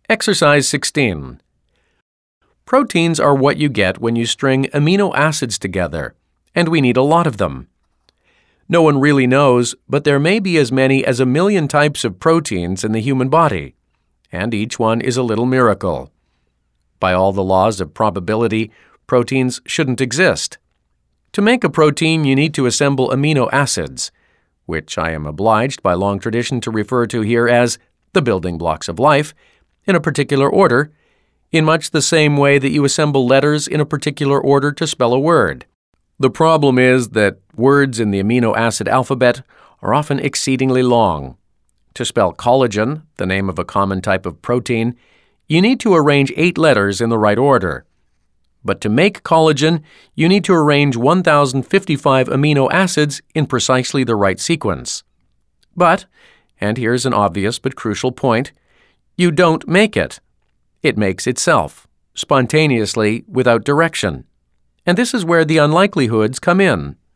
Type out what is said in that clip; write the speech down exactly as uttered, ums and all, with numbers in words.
Exercise sixteen. Proteins are what you get when you string amino acids together, and we need a lot of them. No one really knows, but there may be as many as a million types of proteins in the human body, and each one is a little miracle. By all the laws of probability, proteins shouldn't exist. To make a protein, you need to assemble amino acids, which I am obliged by long tradition to refer to here as the building blocks of life, in a particular order, in much the same way that you assemble letters in a particular order to spell a word. The problem is that words in the amino acid alphabet are often exceedingly long. To spell collagen, the name of a common type of protein, you need to arrange eight letters in the right order. But to make collagen, you need to arrange one thousand fifty-five amino acids in precisely the right sequence. But, and here's an obvious but crucial point, you don't make it. It makes itself, spontaneously, without direction. And this is where the unlikelihoods come in.